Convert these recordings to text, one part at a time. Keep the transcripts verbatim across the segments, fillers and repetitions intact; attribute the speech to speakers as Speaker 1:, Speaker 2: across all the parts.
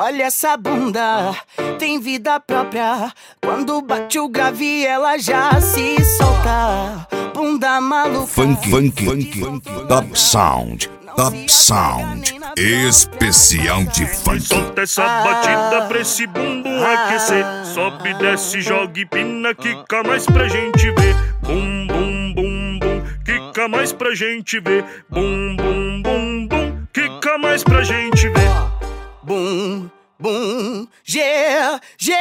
Speaker 1: Olha essa bunda, tem vida própria. Quando bate o grave ela já se solta. Bunda maluca.
Speaker 2: Funk, funk, funk, funk. Top Sound, Top Sound. Especial de funk.
Speaker 3: Solta essa batida pra esse bumbum aquecer. Sobe, desce, joga e pina. Quica mais pra gente ver. Bum, bum, bum, bum. Quica mais pra gente ver. Bum, bum, bum, bum. Quica mais pra gente ver.
Speaker 1: Bum, bum, G, G,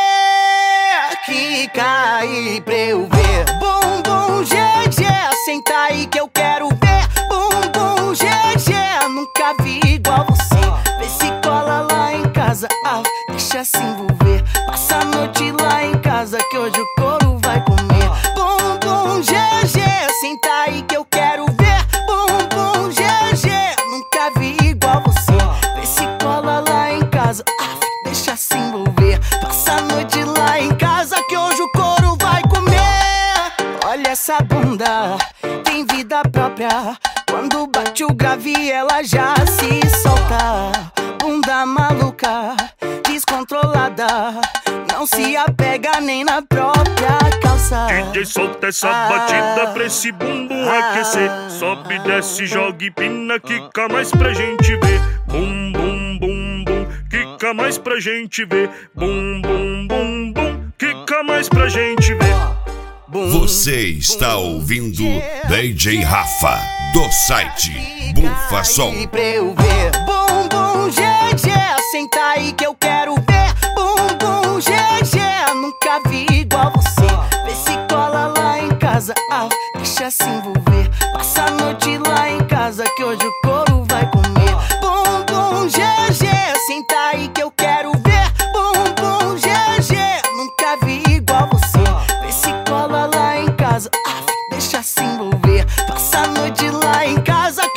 Speaker 1: quica aí pra eu ver. Bum, bum, G, G, senta aí que eu quero ver. Bum, bum, G, G, nunca vi igual você. Vê se cola lá em casa, ah, deixa se envolver. Passa a noite lá em casa que hoje o couro vai comer. Bum, bum, G, G, senta aí que eu quero ver. Bum, bum, G, G, nunca vi igual você. Vê se cola lá em casa, ah, deixa se envolver. Passa a noite lá em casa que hoje o couro vai comer. Olha essa bunda, tem vida própria. Quando bate o grave ela já se solta. Bunda maluca, descontrolada, não se apega nem na própria calça.
Speaker 3: D J solta essa batida pra esse bumbum aquecer. Sobe, desce, joga e pina. Quica mais pra gente ver. Bum, bum, bum, bum. Quica mais pra gente ver. Bum, bum, bum, bum. Quica mais pra gente ver.
Speaker 2: Você está ouvindo D J Rafa, do site Bufa Som.
Speaker 1: Pra eu ver. Bum, bum, G, G, senta aí que eu quero ver. Bum, bum, G, G, nunca vi igual você. Vê se cola lá em casa, ah, deixa se envolver. Passa a noite lá em casa que hoje o couro vai comer. Bum, bum, G, G, senta aí que eu quero ver. Bum, bum, G, G, nunca vi igual você. Vê se cola lá em casa, ah, deixa se envolver. Passa a noite lá em casa